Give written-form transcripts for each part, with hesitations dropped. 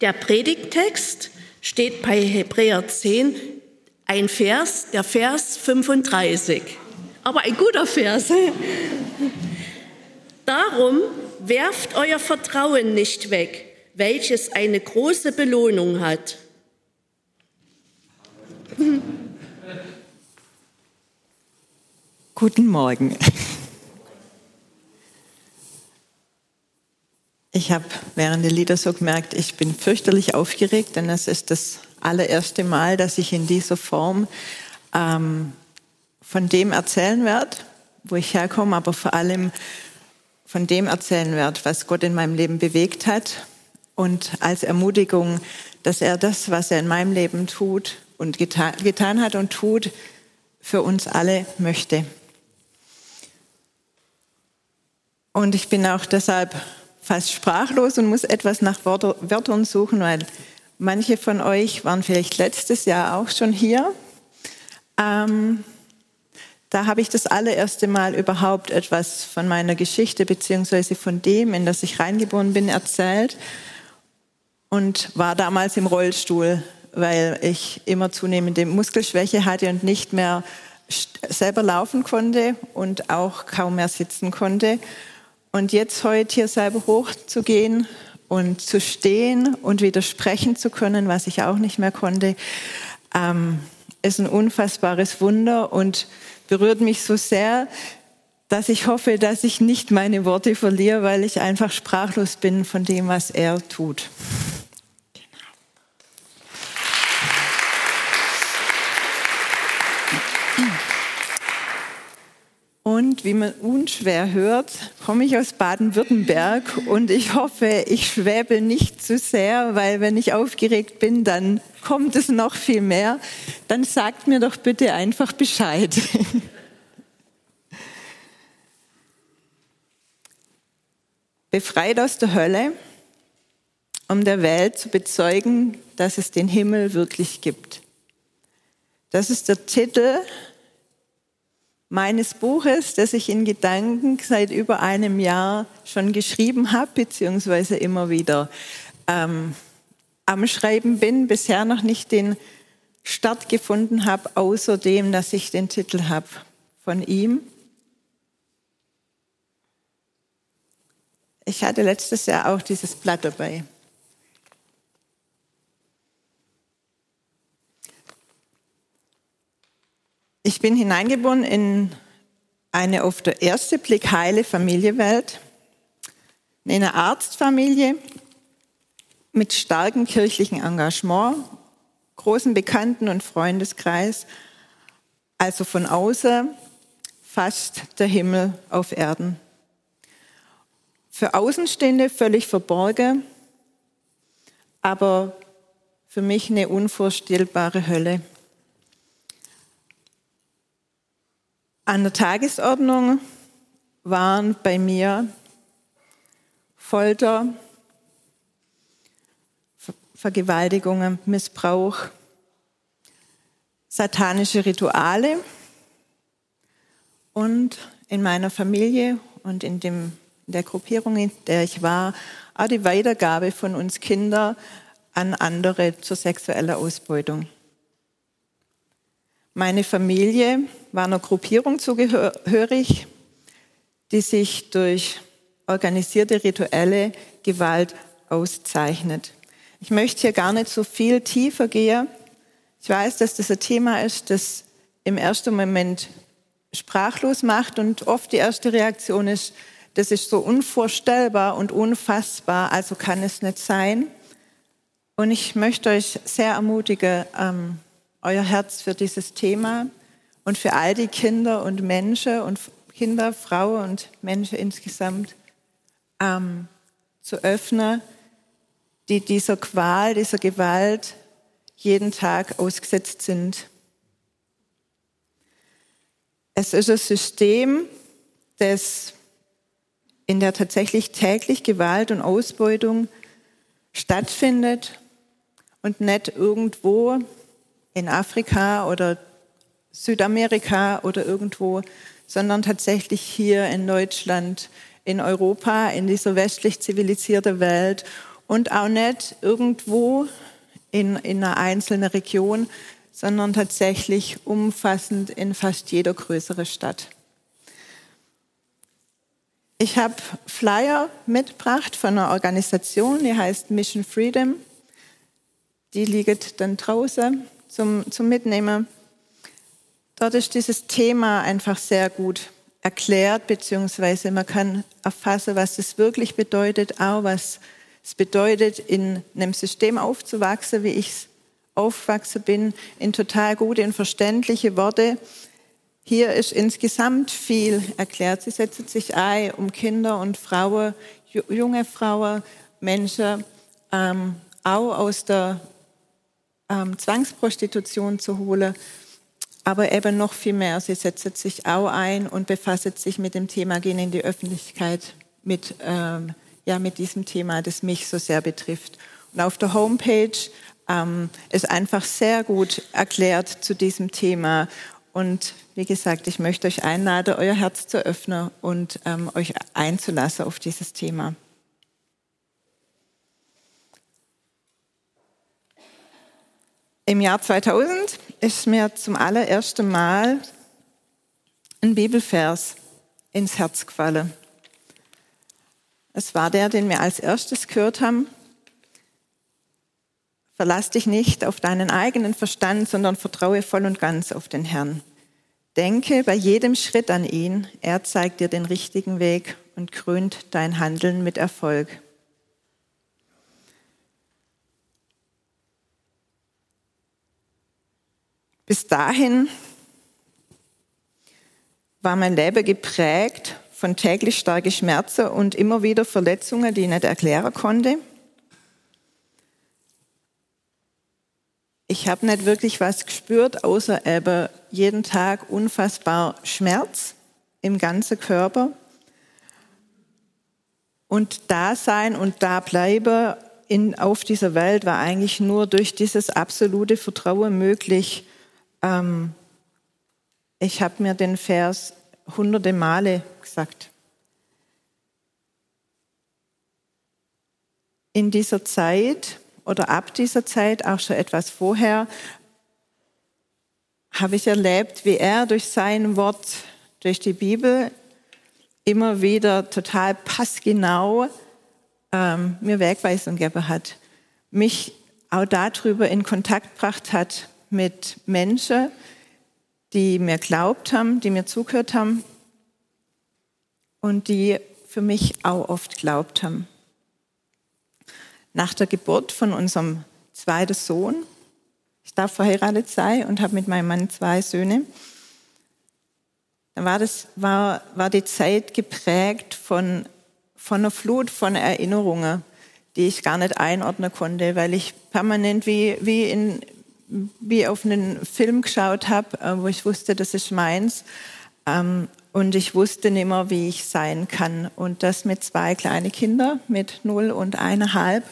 Der Predigttext steht bei Hebräer 10, der Vers 35. Aber ein guter Vers. Darum werft euer Vertrauen nicht weg, welches eine große Belohnung hat. Guten Morgen. Ich habe während der Lieder so gemerkt, ich bin fürchterlich aufgeregt, denn es ist das allererste Mal, dass ich in dieser Form von dem erzählen werde, wo ich herkomme, aber vor allem von dem erzählen werde, was Gott in meinem Leben bewegt hat und als Ermutigung, dass er das, was er in meinem Leben tut und getan hat und tut, für uns alle möchte. Und ich bin auch deshalb fast sprachlos und muss etwas nach Wörtern suchen, weil manche von euch waren vielleicht letztes Jahr auch schon hier. Da habe ich das allererste Mal überhaupt etwas von meiner Geschichte beziehungsweise von dem, in das ich reingeboren bin, erzählt und war damals im Rollstuhl, weil ich immer zunehmende Muskelschwäche hatte und nicht mehr selber laufen konnte und auch kaum mehr sitzen konnte. Und jetzt heute hier selber hochzugehen und zu stehen und wieder sprechen zu können, was ich auch nicht mehr konnte, ist ein unfassbares Wunder und berührt mich so sehr, dass ich hoffe, dass ich nicht meine Worte verliere, weil ich einfach sprachlos bin von dem, was er tut. Und wie man unschwer hört, komme ich aus Baden-Württemberg und ich hoffe, ich schwäbel nicht zu sehr, weil wenn ich aufgeregt bin, dann kommt es noch viel mehr. Dann sagt mir doch bitte einfach Bescheid. Befreit aus der Hölle, um der Welt zu bezeugen, dass es den Himmel wirklich gibt. Das ist der Titel meines Buches, das ich in Gedanken seit über einem Jahr schon geschrieben habe, beziehungsweise immer wieder am Schreiben bin, bisher noch nicht den Start gefunden habe, außer dem, dass ich den Titel habe von ihm. Ich hatte letztes Jahr auch dieses Blatt dabei. Ich bin hineingeboren in eine auf den ersten Blick heile Familienwelt, in eine Arztfamilie mit starkem kirchlichen Engagement, großen Bekannten- und Freundeskreis, also von außen fast der Himmel auf Erden. Für Außenstehende völlig verborgen, aber für mich eine unvorstellbare Hölle. An der Tagesordnung waren bei mir Folter, Vergewaltigungen, Missbrauch, satanische Rituale und in meiner Familie und in der Gruppierung, in der ich war, auch die Weitergabe von uns Kindern an andere zur sexuellen Ausbeutung. Meine Familie war einer Gruppierung zugehörig, die sich durch organisierte rituelle Gewalt auszeichnet. Ich möchte hier gar nicht so viel tiefer gehen. Ich weiß, dass das ein Thema ist, das im ersten Moment sprachlos macht und oft die erste Reaktion ist, das ist so unvorstellbar und unfassbar, also kann es nicht sein. Und ich möchte euch sehr ermutigen, euer Herz für dieses Thema und für all die Kinder und Menschen und Kinder, Frauen und Menschen insgesamt zu öffnen, die dieser Qual, dieser Gewalt jeden Tag ausgesetzt sind. Es ist ein System, das in der tatsächlich täglich Gewalt und Ausbeutung stattfindet und nicht irgendwo in Afrika oder Südamerika oder irgendwo, sondern tatsächlich hier in Deutschland, in Europa, in dieser westlich zivilisierten Welt und auch nicht irgendwo in einer einzelnen Region, sondern tatsächlich umfassend in fast jeder größeren Stadt. Ich habe Flyer mitgebracht von einer Organisation, die heißt Mission Freedom. Die liegt dann draußen zum Mitnehmen. Dort ist dieses Thema einfach sehr gut erklärt, beziehungsweise man kann erfassen, was es wirklich bedeutet, auch was es bedeutet, in einem System aufzuwachsen, wie ich aufgewachsen bin, in total gute und verständliche Worte. Hier ist insgesamt viel erklärt. Sie setzt sich ein, um Kinder und Frauen, junge Frauen, Menschen auch aus der Zwangsprostitution zu holen. Aber eben noch viel mehr. Sie setzt sich auch ein und befasst sich mit dem Thema Gehen in die Öffentlichkeit, mit diesem Thema, das mich so sehr betrifft. Und auf der Homepage ist einfach sehr gut erklärt zu diesem Thema. Und wie gesagt, ich möchte euch einladen, euer Herz zu öffnen und euch einzulassen auf dieses Thema. Im Jahr 2000 ist mir zum allerersten Mal ein Bibelvers ins Herz gefallen. Es war der, den wir als erstes gehört haben. Verlass dich nicht auf deinen eigenen Verstand, sondern vertraue voll und ganz auf den Herrn. Denke bei jedem Schritt an ihn. Er zeigt dir den richtigen Weg und krönt dein Handeln mit Erfolg. Bis dahin war mein Leben geprägt von täglich starken Schmerzen und immer wieder Verletzungen, die ich nicht erklären konnte. Ich habe nicht wirklich was gespürt, außer eben jeden Tag unfassbar Schmerz im ganzen Körper. Und da sein und da bleiben auf dieser Welt war eigentlich nur durch dieses absolute Vertrauen möglich. Ich habe mir den Vers hunderte Male gesagt. In dieser Zeit oder ab dieser Zeit, auch schon etwas vorher, habe ich erlebt, wie er durch sein Wort, durch die Bibel immer wieder total passgenau mir Wegweisung gegeben hat, mich auch darüber in Kontakt gebracht hat mit Menschen, die mir glaubt haben, die mir zugehört haben und die für mich auch oft glaubt haben. Nach der Geburt von unserem zweiten Sohn, ich darf verheiratet sein und habe mit meinem Mann 2 Söhne, dann war die Zeit geprägt von einer Flut von Erinnerungen, die ich gar nicht einordnen konnte, weil ich permanent wie auf einen Film geschaut habe, wo ich wusste, das ist meins. Und ich wusste nicht mehr, wie ich sein kann. Und das mit 2 kleinen Kindern, mit 0 und 1,5.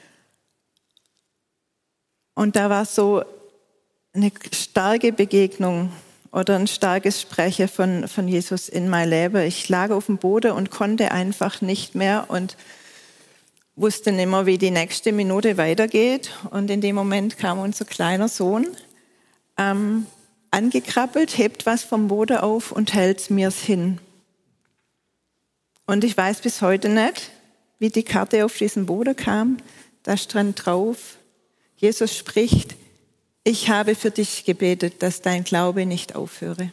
Und da war so eine starke Begegnung oder ein starkes Sprechen von Jesus in mein Leben. Ich lag auf dem Boden und konnte einfach nicht mehr und wusste nicht mehr, wie die nächste Minute weitergeht. Und in dem Moment kam unser kleiner Sohn angekrabbelt, hebt was vom Boden auf und hält mir's hin. Und ich weiß bis heute nicht, wie die Karte auf diesen Boden kam. Da stand drauf, Jesus spricht, ich habe für dich gebetet, dass dein Glaube nicht aufhöre.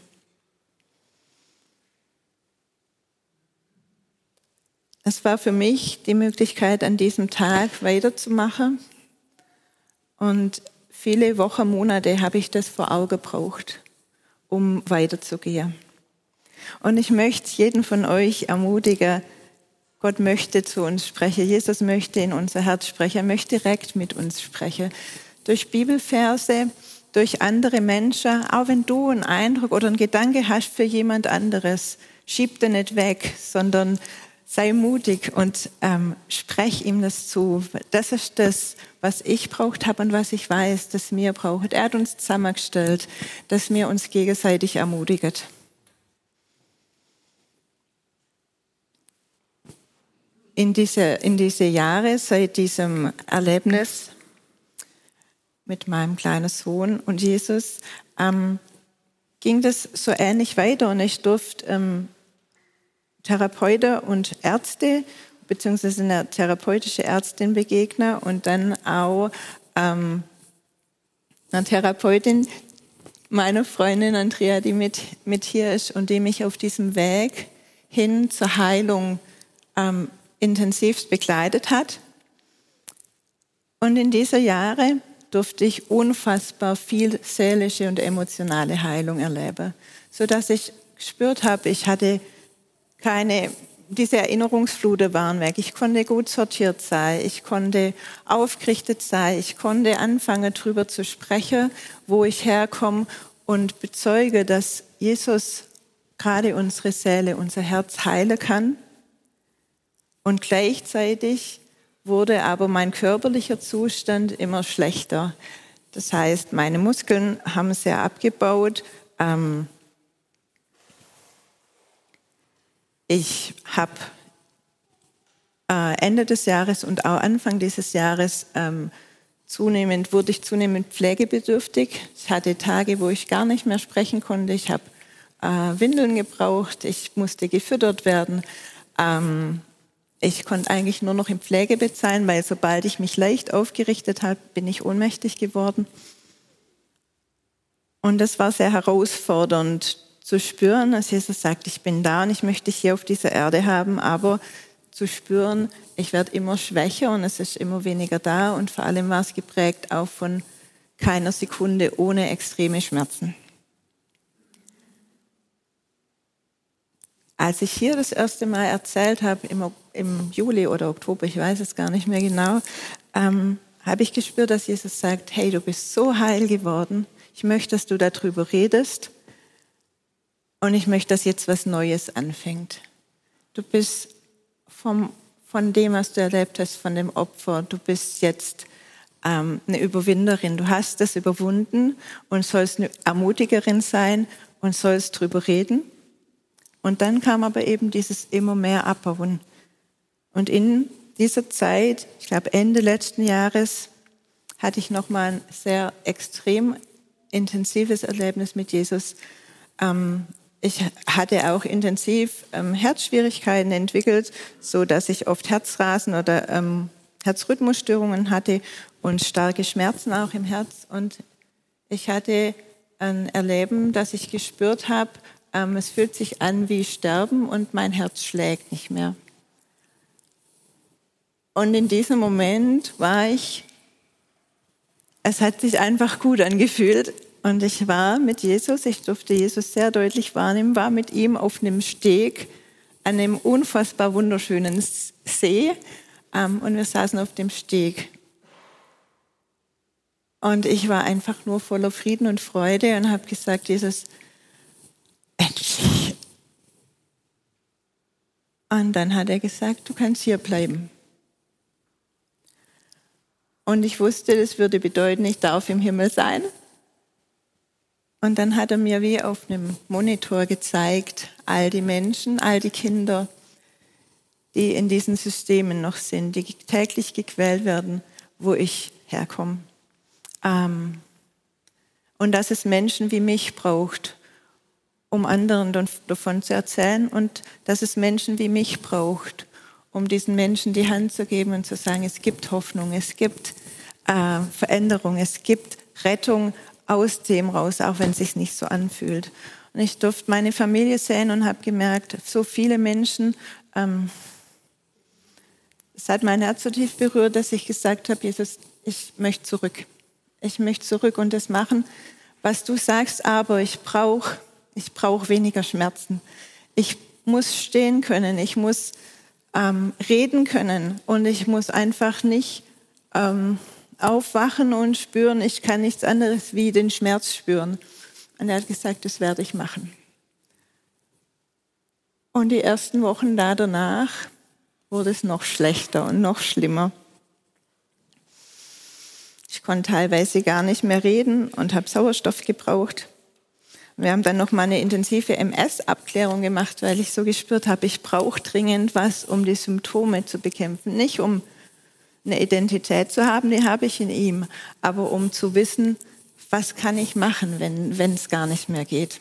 Es war für mich die Möglichkeit, an diesem Tag weiterzumachen. Und viele Wochen, Monate habe ich das vor Augen gebraucht, um weiterzugehen. Und ich möchte jeden von euch ermutigen, Gott möchte zu uns sprechen. Jesus möchte in unser Herz sprechen. Er möchte direkt mit uns sprechen. Durch Bibelverse, durch andere Menschen. Auch wenn du einen Eindruck oder einen Gedanke hast für jemand anderes, schieb den nicht weg, sondern sei mutig und sprech ihm das zu. Das ist das, was ich braucht habe und was ich weiß, dass wir brauchen. Er hat uns zusammengestellt, dass wir uns gegenseitig ermutigen. in diese Jahre, seit diesem Erlebnis mit meinem kleinen Sohn und Jesus, ging das so ähnlich weiter. Und ich durfte Therapeuten und Ärzte, beziehungsweise eine therapeutische Ärztin begegnen und dann auch einer Therapeutin, meiner Freundin Andrea, die mit hier ist und die mich auf diesem Weg hin zur Heilung intensivst begleitet hat. Und in dieser Jahre durfte ich unfassbar viel seelische und emotionale Heilung erleben, sodass ich gespürt habe, ich hatte diese Erinnerungsfluten waren weg. Ich konnte gut sortiert sein, ich konnte aufgerichtet sein, ich konnte anfangen, darüber zu sprechen, wo ich herkomme und bezeuge, dass Jesus gerade unsere Seele, unser Herz heilen kann. Und gleichzeitig wurde aber mein körperlicher Zustand immer schlechter. Das heißt, meine Muskeln haben sehr abgebaut. Ich habe Ende des Jahres und auch Anfang dieses Jahres wurde ich zunehmend pflegebedürftig. Ich hatte Tage, wo ich gar nicht mehr sprechen konnte. Ich habe Windeln gebraucht, ich musste gefüttert werden. Ich konnte eigentlich nur noch in Pflegebett sein, weil sobald ich mich leicht aufgerichtet habe, bin ich ohnmächtig geworden. Und das war sehr herausfordernd zu spüren, dass Jesus sagt, ich bin da und ich möchte dich hier auf dieser Erde haben, aber zu spüren, ich werde immer schwächer und es ist immer weniger da und vor allem war es geprägt auch von keiner Sekunde ohne extreme Schmerzen. Als ich hier das erste Mal erzählt habe, im Juli oder Oktober, ich weiß es gar nicht mehr genau, habe ich gespürt, dass Jesus sagt, hey, du bist so heil geworden, ich möchte, dass du darüber redest und ich möchte, dass jetzt was Neues anfängt. Du bist von dem, was du erlebt hast, von dem Opfer, du bist jetzt eine Überwinderin, du hast das überwunden und sollst eine Ermutigerin sein und sollst drüber reden. Und dann kam aber eben dieses immer mehr Abbauen. Und in dieser Zeit, ich glaube Ende letzten Jahres, hatte ich nochmal ein sehr extrem intensives Erlebnis mit Jesus. Ich hatte auch intensiv Herzschwierigkeiten entwickelt, so dass ich oft Herzrasen oder Herzrhythmusstörungen hatte und starke Schmerzen auch im Herz. Und ich hatte ein Erleben, dass ich gespürt habe, es fühlt sich an wie Sterben und mein Herz schlägt nicht mehr. Und in diesem Moment es hat sich einfach gut angefühlt. Und ich war mit Jesus, ich durfte Jesus sehr deutlich wahrnehmen, war mit ihm auf einem Steg an einem unfassbar wunderschönen See. Und wir saßen auf dem Steg. Und ich war einfach nur voller Frieden und Freude und habe gesagt, Jesus, endlich. Und dann hat er gesagt, du kannst hier bleiben. Und ich wusste, das würde bedeuten, ich darf im Himmel sein. Und dann hat er mir wie auf einem Monitor gezeigt, all die Menschen, all die Kinder, die in diesen Systemen noch sind, die täglich gequält werden, wo ich herkomme. Und dass es Menschen wie mich braucht, um anderen davon zu erzählen und dass es Menschen wie mich braucht, um diesen Menschen die Hand zu geben und zu sagen, es gibt Hoffnung, es gibt Veränderung, es gibt Rettung aus dem raus, auch wenn es sich nicht so anfühlt. Und ich durfte meine Familie sehen und habe gemerkt, so viele Menschen, es hat mein Herz so tief berührt, dass ich gesagt habe, Jesus, ich möchte zurück. Ich möchte zurück und das machen, was du sagst, aber ich brauche weniger Schmerzen. Ich muss stehen können, ich muss reden können und ich muss einfach nicht aufwachen und spüren, ich kann nichts anderes wie den Schmerz spüren. Und er hat gesagt, das werde ich machen. Und die ersten Wochen danach wurde es noch schlechter und noch schlimmer. Ich konnte teilweise gar nicht mehr reden und habe Sauerstoff gebraucht. Wir haben dann noch mal eine intensive MS-Abklärung gemacht, weil ich so gespürt habe, ich brauche dringend was, um die Symptome zu bekämpfen. Nicht um eine Identität zu haben, die habe ich in ihm, aber um zu wissen, was kann ich machen, wenn es gar nicht mehr geht.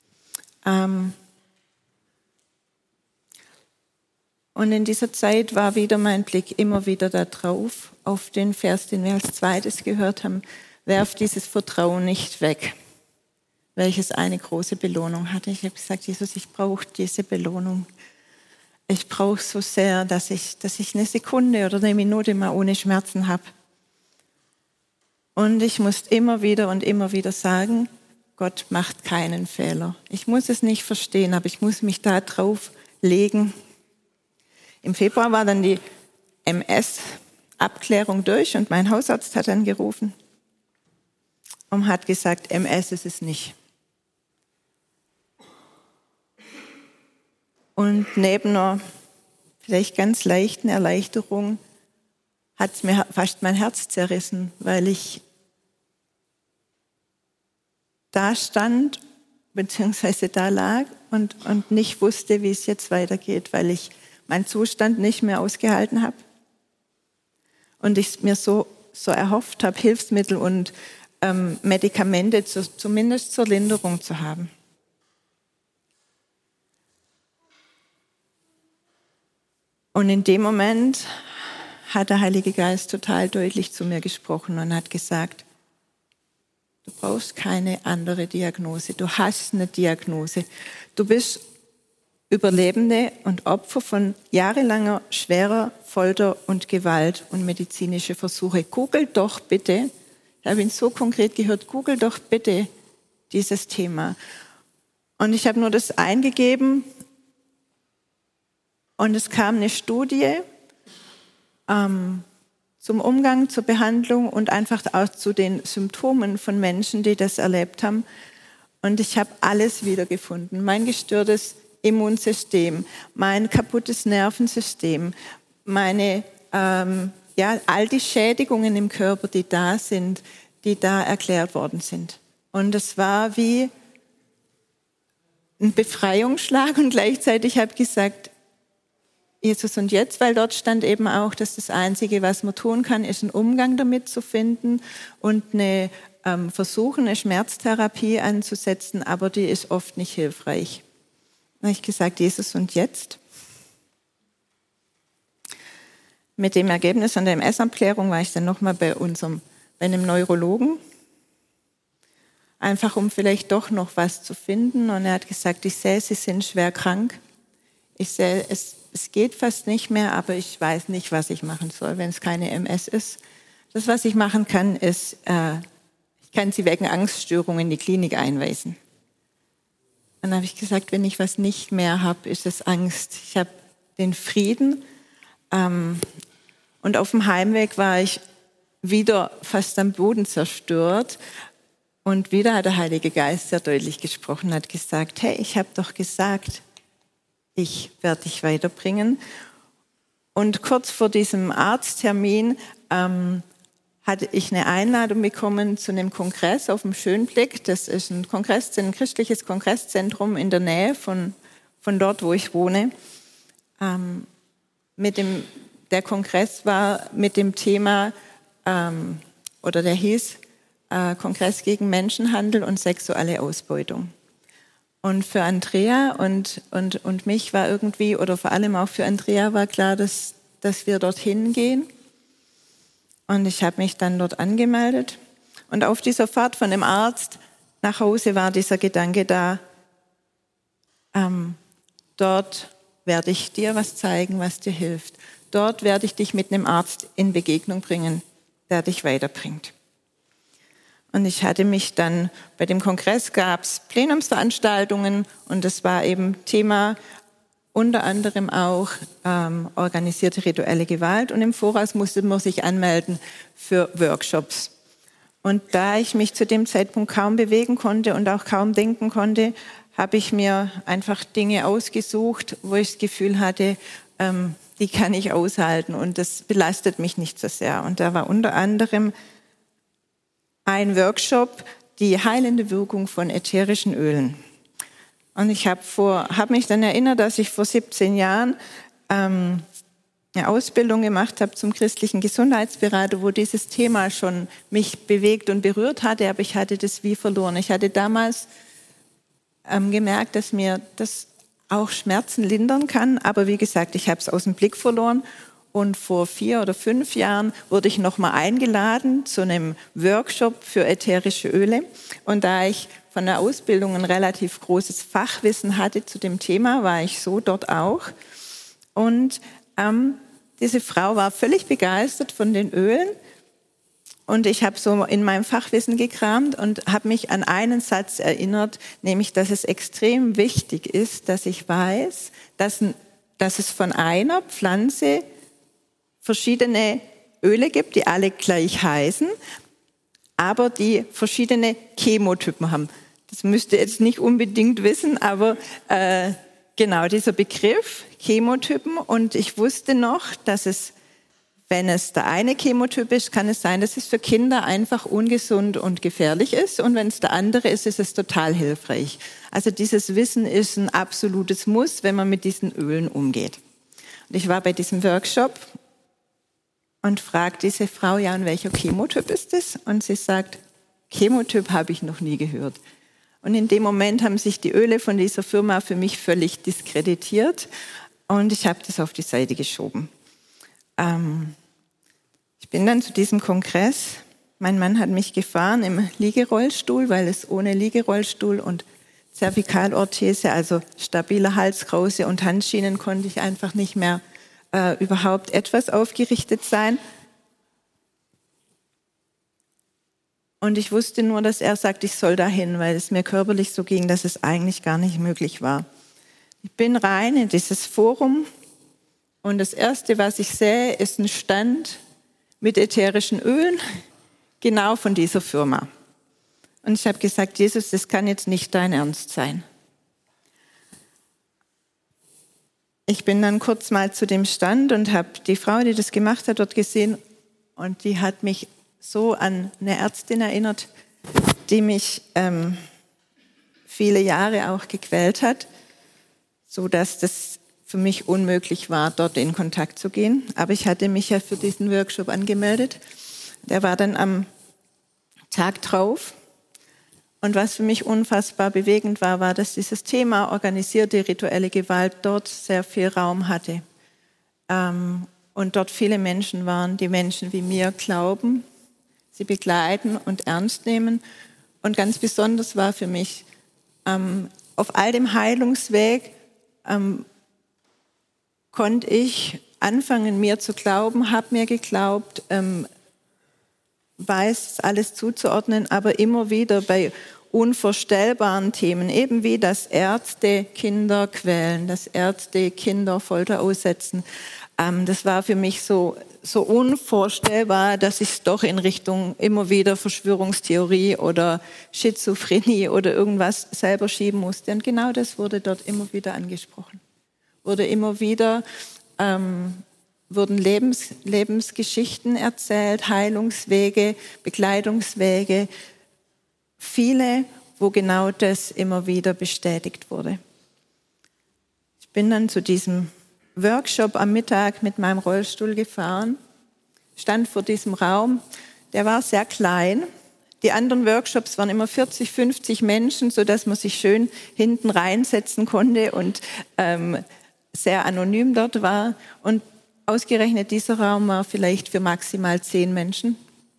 Und in dieser Zeit war wieder mein Blick immer wieder da drauf, auf den Vers, den wir als zweites gehört haben, werf dieses Vertrauen nicht weg, welches eine große Belohnung hatte. Ich habe gesagt, Jesus, ich brauche diese Belohnung. Ich brauche so sehr, dass ich eine Sekunde oder eine Minute mal ohne Schmerzen habe. Und ich musste immer wieder sagen, Gott macht keinen Fehler. Ich muss es nicht verstehen, aber ich muss mich da drauf legen. Im Februar war dann die MS-Abklärung durch und mein Hausarzt hat dann gerufen und hat gesagt, MS ist es nicht. Und neben einer vielleicht ganz leichten Erleichterung hat es mir fast mein Herz zerrissen, weil ich da stand, beziehungsweise da lag und nicht wusste, wie es jetzt weitergeht, weil ich meinen Zustand nicht mehr ausgehalten habe. Und ich mir so erhofft habe, Hilfsmittel und Medikamente zumindest zur Linderung zu haben. Und in dem Moment hat der Heilige Geist total deutlich zu mir gesprochen und hat gesagt, du brauchst keine andere Diagnose, du hast eine Diagnose. Du bist Überlebende und Opfer von jahrelanger schwerer Folter und Gewalt und medizinische Versuche. Googelt doch bitte, ich habe ihn so konkret gehört, googelt doch bitte dieses Thema. Und ich habe nur das eingegeben und es kam eine Studie zum Umgang, zur Behandlung und einfach auch zu den Symptomen von Menschen, die das erlebt haben. Und ich habe alles wiedergefunden. Mein gestörtes Immunsystem, mein kaputtes Nervensystem, meine, all die Schädigungen im Körper, die da sind, die da erklärt worden sind. Und es war wie ein Befreiungsschlag und gleichzeitig habe ich gesagt, Jesus und jetzt, weil dort stand eben auch, dass das Einzige, was man tun kann, ist einen Umgang damit zu finden und versuchen, eine Schmerztherapie anzusetzen, aber die ist oft nicht hilfreich. Dann habe ich gesagt, Jesus und jetzt? Mit dem Ergebnis an der MS-Abklärung war ich dann nochmal bei einem Neurologen, einfach um vielleicht doch noch was zu finden. Und er hat gesagt, ich sehe, Sie sind schwer krank. Ich sehe, es geht fast nicht mehr, aber ich weiß nicht, was ich machen soll, wenn es keine MS ist. Das, was ich machen kann, ist, ich kann Sie wegen Angststörungen in die Klinik einweisen. Dann habe ich gesagt, wenn ich was nicht mehr habe, ist es Angst. Ich habe den Frieden. Und auf dem Heimweg war ich wieder fast am Boden zerstört. Und wieder hat der Heilige Geist sehr deutlich gesprochen, hat gesagt, hey, ich habe doch gesagt, ich werde dich weiterbringen. Und kurz vor diesem Arzttermin hatte ich eine Einladung bekommen zu einem Kongress auf dem Schönblick. Das ist ein christliches Kongresszentrum in der Nähe von dort, wo ich wohne. Der Kongress war mit dem Thema, der hieß Kongress gegen Menschenhandel und sexuelle Ausbeutung. Und für Andrea und mich war irgendwie, oder vor allem auch für Andrea war klar, dass wir dorthin gehen. Und ich habe mich dann dort angemeldet. Und auf dieser Fahrt von dem Arzt nach Hause war dieser Gedanke da, dort werde ich dir was zeigen, was dir hilft. Dort werde ich dich mit einem Arzt in Begegnung bringen, der dich weiterbringt. Und ich hatte mich dann, bei dem Kongress gab es Plenumsveranstaltungen und das war eben Thema unter anderem auch organisierte rituelle Gewalt. Und im Voraus musste man sich anmelden für Workshops. Und da ich mich zu dem Zeitpunkt kaum bewegen konnte und auch kaum denken konnte, habe ich mir einfach Dinge ausgesucht, wo ich das Gefühl hatte, die kann ich aushalten und das belastet mich nicht so sehr. Und da war unter anderem ein Workshop, die heilende Wirkung von ätherischen Ölen. Und ich hab mich dann erinnert, dass ich vor 17 Jahren eine Ausbildung gemacht habe zum christlichen Gesundheitsberater, wo dieses Thema schon mich bewegt und berührt hatte, aber ich hatte das wie verloren. Ich hatte damals gemerkt, dass mir das auch Schmerzen lindern kann, aber wie gesagt, ich habe es aus dem Blick verloren. Und vor 4 oder 5 Jahren wurde ich nochmal eingeladen zu einem Workshop für ätherische Öle. Und da ich von der Ausbildung ein relativ großes Fachwissen hatte zu dem Thema, war ich so dort auch. Und diese Frau war völlig begeistert von den Ölen. Und ich habe so in meinem Fachwissen gekramt und habe mich an einen Satz erinnert, nämlich, dass es extrem wichtig ist, dass ich weiß, dass es von einer Pflanze verschiedene Öle gibt, die alle gleich heißen, aber die verschiedene Chemotypen haben. Das müsst ihr jetzt nicht unbedingt wissen, aber genau dieser Begriff, Chemotypen. Und ich wusste noch, dass es, wenn es der eine Chemotyp ist, kann es sein, dass es für Kinder einfach ungesund und gefährlich ist. Und wenn es der andere ist, ist es total hilfreich. Also dieses Wissen ist ein absolutes Muss, wenn man mit diesen Ölen umgeht. Und ich war bei diesem Workshop und fragt diese Frau, ja, und welcher Chemotyp ist das? Und sie sagt, Chemotyp habe ich noch nie gehört. Und in dem Moment haben sich die Öle von dieser Firma für mich völlig diskreditiert und ich habe das auf die Seite geschoben. Ich bin dann zu diesem Kongress. Mein Mann hat mich gefahren im Liegerollstuhl, weil es ohne Liegerollstuhl und Zervikalorthese, also stabiler Halskrause und Handschienen, konnte ich einfach nicht mehr überhaupt etwas aufgerichtet sein. Und ich wusste nur, dass er sagt, ich soll dahin, weil es mir körperlich so ging, dass es eigentlich gar nicht möglich war. Ich bin rein in dieses Forum und das Erste, was ich sehe, ist ein Stand mit ätherischen Ölen, genau von dieser Firma. Und ich habe gesagt, Jesus, das kann jetzt nicht dein Ernst sein. Ich bin dann kurz mal zu dem Stand und habe die Frau, die das gemacht hat, dort gesehen und die hat mich so an eine Ärztin erinnert, die mich viele Jahre auch gequält hat, sodass das für mich unmöglich war, dort in Kontakt zu gehen. Aber ich hatte mich ja für diesen Workshop angemeldet. Der war dann am Tag drauf. Und was für mich unfassbar bewegend war, war, dass dieses Thema organisierte rituelle Gewalt dort sehr viel Raum hatte. Und dort viele Menschen waren, die Menschen wie mir glauben, sie begleiten und ernst nehmen. Und ganz besonders war für mich, auf all dem Heilungsweg konnte ich anfangen, mir zu glauben, habe mir geglaubt, weiß alles zuzuordnen, aber immer wieder bei unvorstellbaren Themen, eben wie dass Ärzte Kinder quälen, dass Ärzte Kinder Folter aussetzen. Das war für mich so unvorstellbar, dass ich es doch in Richtung immer wieder Verschwörungstheorie oder Schizophrenie oder irgendwas selber schieben musste. Und genau das wurde dort immer wieder angesprochen. Wurde immer wieder wurden Lebensgeschichten erzählt, Heilungswege, Begleitungswege, viele, wo genau das immer wieder bestätigt wurde. Ich bin dann zu diesem Workshop am Mittag mit meinem Rollstuhl gefahren, stand vor diesem Raum, der war sehr klein. Die anderen Workshops waren immer 40, 50 Menschen, sodass man sich schön hinten reinsetzen konnte und sehr anonym dort war. Und ausgerechnet dieser Raum war vielleicht für maximal 10 Menschen.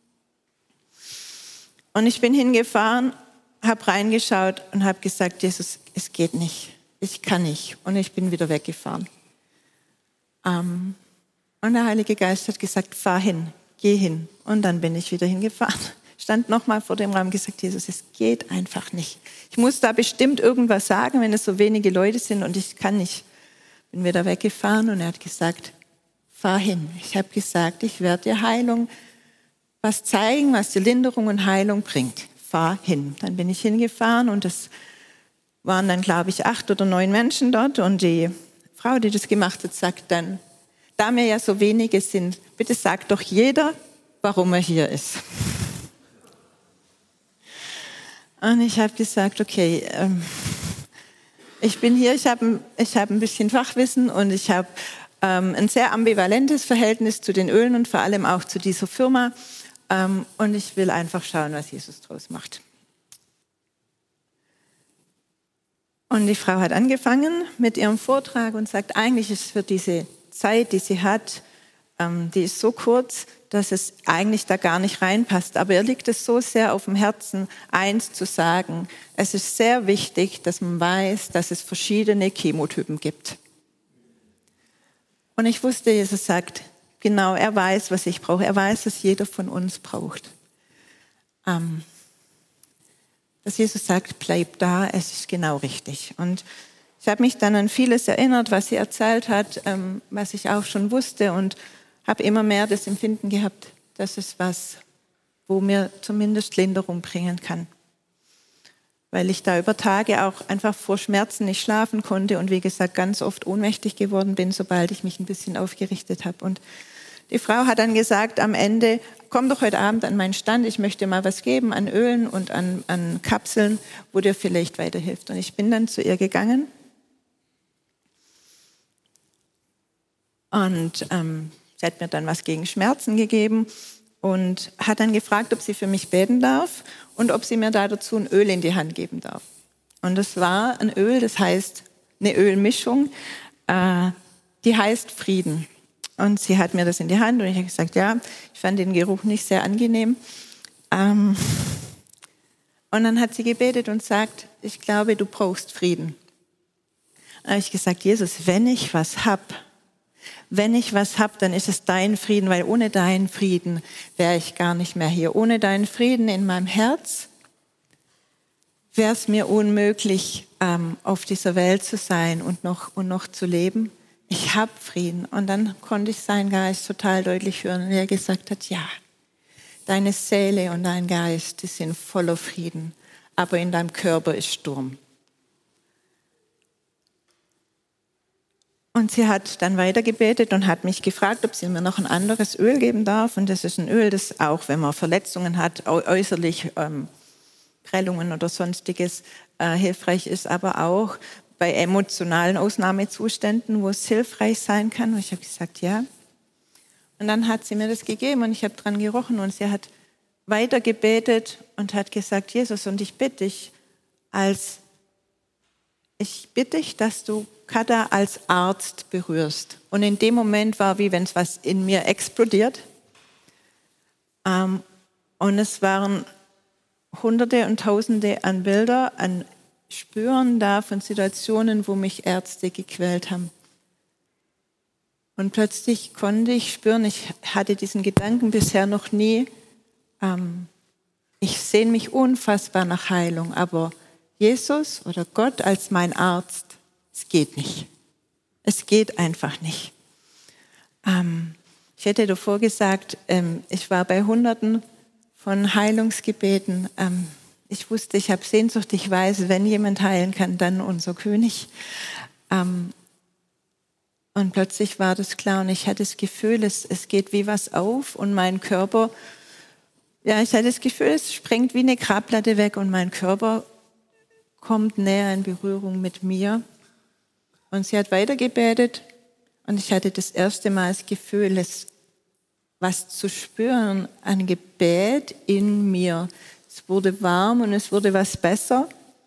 Und ich bin hingefahren, habe reingeschaut und habe gesagt, Jesus, es geht nicht, ich kann nicht. Und ich bin wieder weggefahren. Und der Heilige Geist hat gesagt, fahr hin, geh hin. Und dann bin ich wieder hingefahren. Stand nochmal vor dem Raum und gesagt, Jesus, es geht einfach nicht. Ich muss da bestimmt irgendwas sagen, wenn es so wenige Leute sind und ich kann nicht. Bin wieder weggefahren und er hat gesagt, fahr hin. Ich habe gesagt, ich werde dir Heilung, was zeigen, was dir Linderung und Heilung bringt. Fahr hin. Dann bin ich hingefahren und es waren dann, glaube ich, 8 oder 9 Menschen dort und die Frau, die das gemacht hat, sagt dann, da mir ja so wenige sind, bitte sagt doch jeder, warum er hier ist. Und ich habe gesagt, okay, ich bin hier, ich habe ein bisschen Fachwissen und ich habe ein sehr ambivalentes Verhältnis zu den Ölen und vor allem auch zu dieser Firma. Und ich will einfach schauen, was Jesus draus macht. Und die Frau hat angefangen mit ihrem Vortrag und sagt, eigentlich ist es für diese Zeit, die sie hat, die ist so kurz, dass es eigentlich da gar nicht reinpasst. Aber ihr liegt es so sehr auf dem Herzen, eins zu sagen. Es ist sehr wichtig, dass man weiß, dass es verschiedene Chemotypen gibt. Und ich wusste, Jesus sagt, genau, er weiß, was ich brauche. Er weiß, was jeder von uns braucht. Dass Jesus sagt, bleib da, es ist genau richtig. Und ich habe mich dann an vieles erinnert, was sie erzählt hat, was ich auch schon wusste und habe immer mehr das Empfinden gehabt, dass es was, wo mir zumindest Linderung bringen kann. Weil ich da über Tage auch einfach vor Schmerzen nicht schlafen konnte und wie gesagt ganz oft ohnmächtig geworden bin, sobald ich mich ein bisschen aufgerichtet habe. Und die Frau hat dann gesagt am Ende, komm doch heute Abend an meinen Stand, ich möchte mal was geben an Ölen und an Kapseln, wo dir vielleicht weiterhilft. Und ich bin dann zu ihr gegangen und sie hat mir dann was gegen Schmerzen gegeben und hat dann gefragt, ob sie für mich beten darf und ob sie mir da dazu ein Öl in die Hand geben darf. Und das war ein Öl, das heißt eine Ölmischung, die heißt Frieden. Und sie hat mir das in die Hand und ich habe gesagt, ja, ich fand den Geruch nicht sehr angenehm. Und dann hat sie gebetet und sagt, ich glaube, du brauchst Frieden. Dann habe ich gesagt, Jesus, wenn ich was habe, dann ist es dein Frieden, weil ohne deinen Frieden wäre ich gar nicht mehr hier. Ohne deinen Frieden in meinem Herz wäre es mir unmöglich, auf dieser Welt zu sein und noch zu leben. Ich habe Frieden. Und dann konnte ich seinen Geist total deutlich hören, wie er gesagt hat, ja, deine Seele und dein Geist, die sind voller Frieden, aber in deinem Körper ist Sturm. Und sie hat dann weitergebetet und hat mich gefragt, ob sie mir noch ein anderes Öl geben darf. Und das ist ein Öl, das auch, wenn man Verletzungen hat, äußerlich Prellungen oder Sonstiges, hilfreich ist, aber auch bei emotionalen Ausnahmezuständen, wo es hilfreich sein kann. Und ich habe gesagt, ja. Und dann hat sie mir das gegeben und ich habe dran gerochen und sie hat weiter gebetet und hat gesagt, Jesus, und ich bitte dich, dass du Katha als Arzt berührst. Und in dem Moment war wie wenn es was in mir explodiert. Und es waren Hunderte und Tausende an Bilder, an Spüren da von Situationen, wo mich Ärzte gequält haben. Und plötzlich konnte ich spüren, ich hatte diesen Gedanken bisher noch nie, ich sehne mich unfassbar nach Heilung, aber Jesus oder Gott als mein Arzt, es geht nicht. Es geht einfach nicht. Ich hätte davor gesagt, ich war bei Hunderten von Heilungsgebeten. Ich wusste, ich habe Sehnsucht, ich weiß, wenn jemand heilen kann, dann unser König. Und plötzlich war das klar und ich hatte das Gefühl, es geht wie was auf und mein Körper, ja, ich hatte das Gefühl, es sprengt wie eine Grabplatte weg und mein Körper kommt näher in Berührung mit mir. Und sie hat weitergebetet und ich hatte das erste Mal das Gefühl, was zu spüren, ein Gebet in mir. Es wurde warm und es wurde was besser,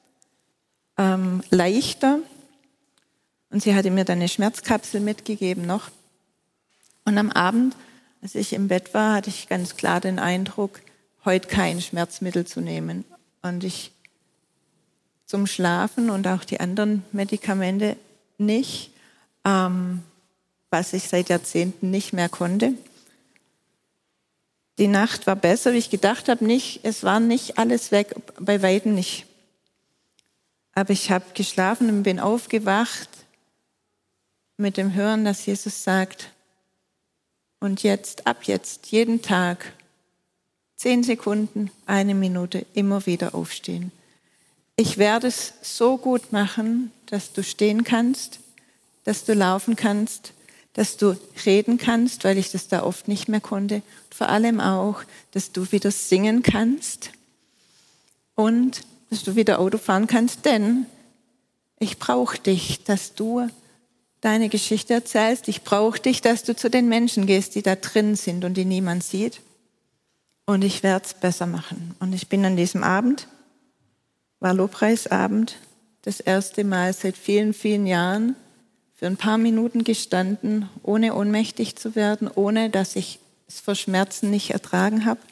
leichter. Und sie hatte mir dann eine Schmerzkapsel mitgegeben noch. Und am Abend, als ich im Bett war, hatte ich ganz klar den Eindruck, heute kein Schmerzmittel zu nehmen. Und ich zum Schlafen und auch die anderen Medikamente nicht, was ich seit Jahrzehnten nicht mehr konnte. Die Nacht war besser, wie ich gedacht habe. Es war nicht alles weg, bei Weitem nicht. Aber ich habe geschlafen und bin aufgewacht mit dem Hören, dass Jesus sagt, und jetzt, ab jetzt, jeden Tag, 10 Sekunden, 1 Minute, immer wieder aufstehen. Ich werde es so gut machen, dass du stehen kannst, dass du laufen kannst, dass du reden kannst, weil ich das da oft nicht mehr konnte. Und vor allem auch, dass du wieder singen kannst und dass du wieder Auto fahren kannst, denn ich brauche dich, dass du deine Geschichte erzählst. Ich brauche dich, dass du zu den Menschen gehst, die da drin sind und die niemand sieht. Und ich werde es besser machen. Und ich bin an diesem Abend, war Lobpreisabend, das erste Mal seit vielen, vielen Jahren für ein paar Minuten gestanden, ohne ohnmächtig zu werden, ohne dass ich es vor Schmerzen nicht ertragen habe.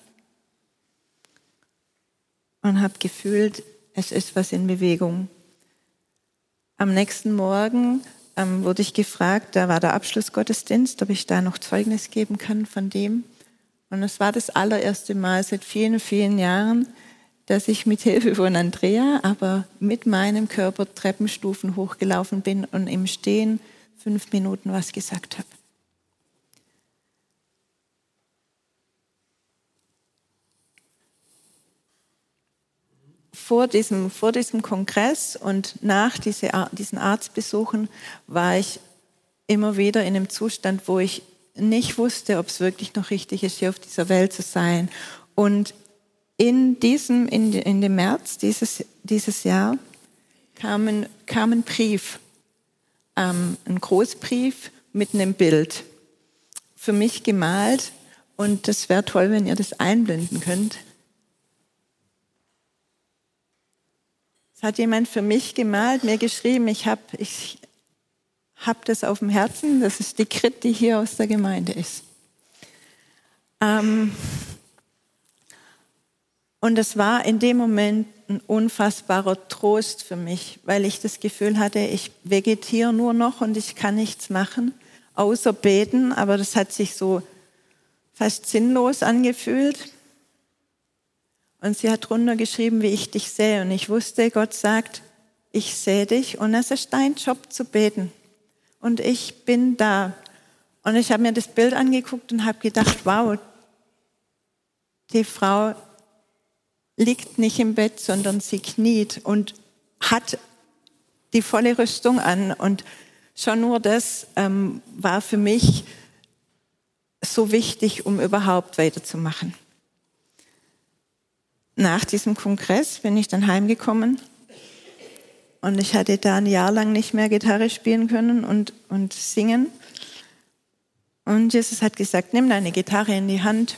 Und habe gefühlt, es ist was in Bewegung. Am nächsten Morgen wurde ich gefragt, da war der Abschlussgottesdienst, ob ich da noch Zeugnis geben kann von dem. Und es war das allererste Mal seit vielen, vielen Jahren, dass ich mit Hilfe von Andrea, aber mit meinem Körper Treppenstufen hochgelaufen bin und im Stehen 5 Minuten was gesagt habe. Vor diesem Kongress und nach diesen Arztbesuchen war ich immer wieder in einem Zustand, wo ich nicht wusste, ob es wirklich noch richtig ist, hier auf dieser Welt zu sein. Und in dem März dieses Jahr kam ein Brief, ein Großbrief mit einem Bild, für mich gemalt. Und das wäre toll, wenn ihr das einblenden könnt. Es hat jemand für mich gemalt, mir geschrieben, ich hab das auf dem Herzen, das ist die Grit, die hier aus der Gemeinde ist. Und es war in dem Moment ein unfassbarer Trost für mich, weil ich das Gefühl hatte, ich vegetiere nur noch und ich kann nichts machen, außer beten, aber das hat sich so fast sinnlos angefühlt. Und sie hat drunter geschrieben, wie ich dich sehe. Und ich wusste, Gott sagt, ich sehe dich und es ist dein Job zu beten. Und ich bin da. Und ich habe mir das Bild angeguckt und habe gedacht, wow, die Frau liegt nicht im Bett, sondern sie kniet und hat die volle Rüstung an. Und schon nur das war für mich so wichtig, um überhaupt weiterzumachen. Nach diesem Kongress bin ich dann heimgekommen und ich hatte da ein Jahr lang nicht mehr Gitarre spielen können und singen. Und Jesus hat gesagt, nimm deine Gitarre in die Hand.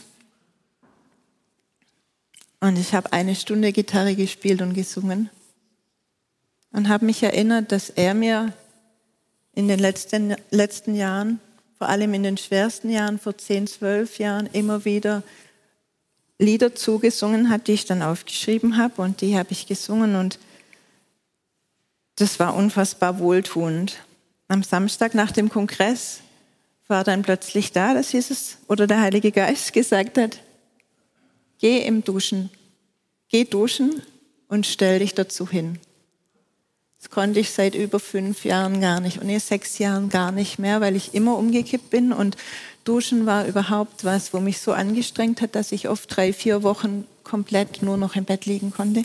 Und ich habe 1 Stunde Gitarre gespielt und gesungen und habe mich erinnert, dass er mir in den letzten Jahren, vor allem in den schwersten Jahren, vor 10, 12 Jahren, immer wieder Lieder zugesungen hat, die ich dann aufgeschrieben habe und die habe ich gesungen und das war unfassbar wohltuend. Am Samstag nach dem Kongress war dann plötzlich da, dass Jesus oder der Heilige Geist gesagt hat, geh duschen und stell dich dazu hin. Das konnte ich seit über 5 Jahren gar nicht und in 6 Jahren gar nicht mehr, weil ich immer umgekippt bin und Duschen war überhaupt was, wo mich so angestrengt hat, dass ich oft 3, 4 Wochen komplett nur noch im Bett liegen konnte.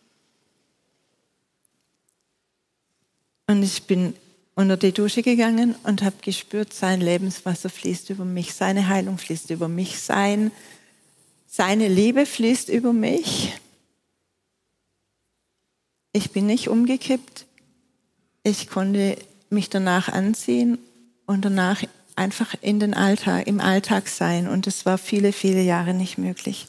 Und ich bin unter die Dusche gegangen und habe gespürt, sein Lebenswasser fließt über mich, seine Heilung fließt über mich, seine Liebe fließt über mich. Ich bin nicht umgekippt. Ich konnte mich danach anziehen und danach einfach im Alltag sein. Und das war viele, viele Jahre nicht möglich.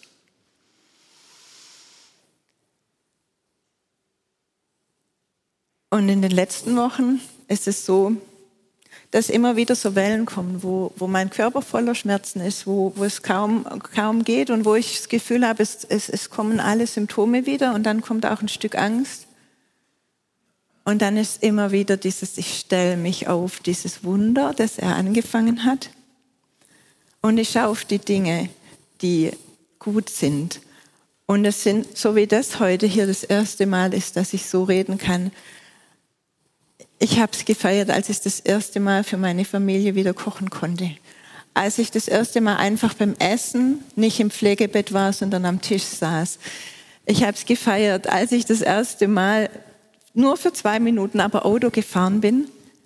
Und in den letzten Wochen ist es so, dass immer wieder so Wellen kommen, wo mein Körper voller Schmerzen ist, wo es kaum geht und wo ich das Gefühl habe, es kommen alle Symptome wieder und dann kommt auch ein Stück Angst. Und dann ist immer wieder dieses, ich stelle mich auf dieses Wunder, das er angefangen hat. Und ich schaue auf die Dinge, die gut sind. Und es sind, so wie das heute hier das erste Mal ist, dass ich so reden kann. Ich habe es gefeiert, als ich das erste Mal für meine Familie wieder kochen konnte. Als ich das erste Mal einfach beim Essen nicht im Pflegebett war, sondern am Tisch saß. Ich habe es gefeiert, als ich das erste Mal nur für 2 Minuten aber Auto gefahren bin.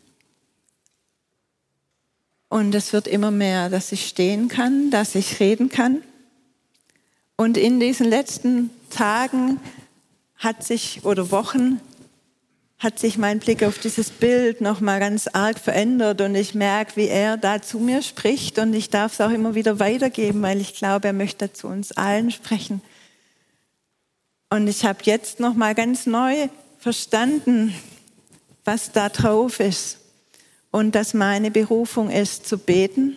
Und es wird immer mehr, dass ich stehen kann, dass ich reden kann. Und in diesen letzten Tagen Wochen hat sich mein Blick auf dieses Bild noch mal ganz arg verändert und ich merke, wie er da zu mir spricht und ich darf es auch immer wieder weitergeben, weil ich glaube, er möchte zu uns allen sprechen. Und ich habe jetzt noch mal ganz neu verstanden, was da drauf ist und dass meine Berufung ist, zu beten.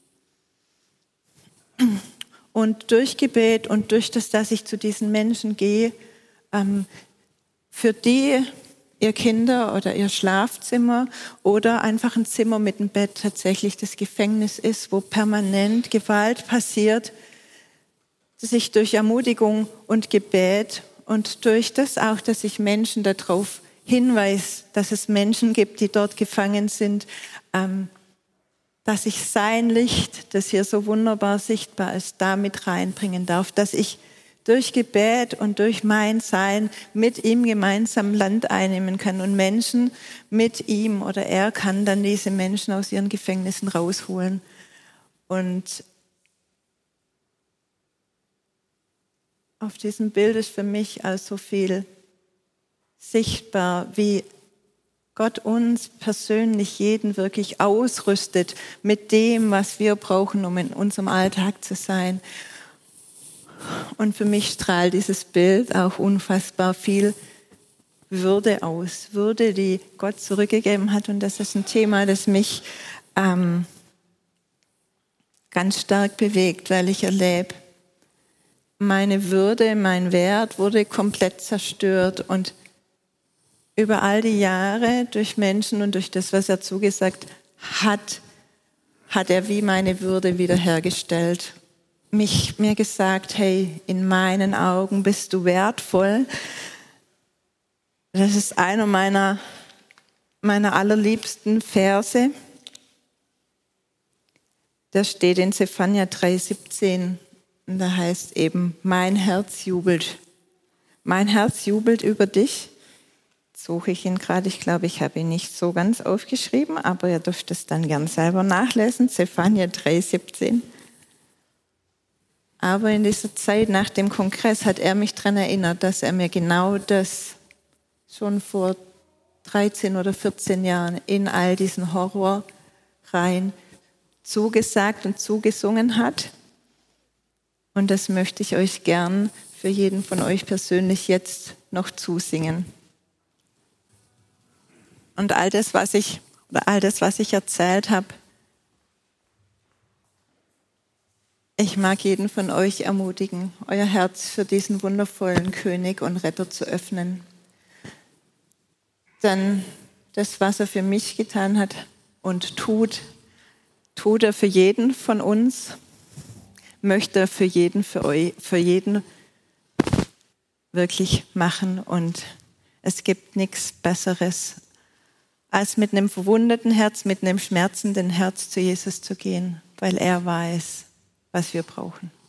Und durch Gebet und durch das, dass ich zu diesen Menschen gehe, für die ihr Kinder oder ihr Schlafzimmer oder einfach ein Zimmer mit einem Bett tatsächlich das Gefängnis ist, wo permanent Gewalt passiert, dass ich durch Ermutigung und Gebet und durch das auch, dass ich Menschen darauf hinweise, dass es Menschen gibt, die dort gefangen sind, dass ich sein Licht, das hier so wunderbar sichtbar ist, da mit reinbringen darf, dass ich durch Gebet und durch mein Sein mit ihm gemeinsam Land einnehmen kann und Menschen mit ihm oder er kann dann diese Menschen aus ihren Gefängnissen rausholen. Und auf diesem Bild ist für mich also viel sichtbar, wie Gott uns persönlich jeden wirklich ausrüstet mit dem, was wir brauchen, um in unserem Alltag zu sein. Und für mich strahlt dieses Bild auch unfassbar viel Würde aus. Würde, die Gott zurückgegeben hat. Und das ist ein Thema, das mich ganz stark bewegt, weil ich erlebe, meine Würde, mein Wert wurde komplett zerstört. Und über all die Jahre durch Menschen und durch das, was er zugesagt hat, hat er wie meine Würde wiederhergestellt. Mir gesagt, hey, in meinen Augen bist du wertvoll. Das ist einer meiner allerliebsten Verse. Der steht in Zephania 3,17 und da heißt eben, mein Herz jubelt. Mein Herz jubelt über dich. Jetzt suche ich ihn gerade, ich glaube, ich habe ihn nicht so ganz aufgeschrieben, aber ihr dürft es dann gern selber nachlesen, Zephania 3,17. Aber in dieser Zeit nach dem Kongress hat er mich daran erinnert, dass er mir genau das schon vor 13 oder 14 Jahren in all diesen Horrorreihen zugesagt und zugesungen hat. Und das möchte ich euch gern für jeden von euch persönlich jetzt noch zusingen. Und all das, was ich erzählt habe, ich mag jeden von euch ermutigen, euer Herz für diesen wundervollen König und Retter zu öffnen. Denn das, was er für mich getan hat und tut er für jeden von uns, möchte er für jeden wirklich machen. Und es gibt nichts Besseres, als mit einem verwundeten Herz, mit einem schmerzenden Herz zu Jesus zu gehen, weil er weiß, was wir brauchen.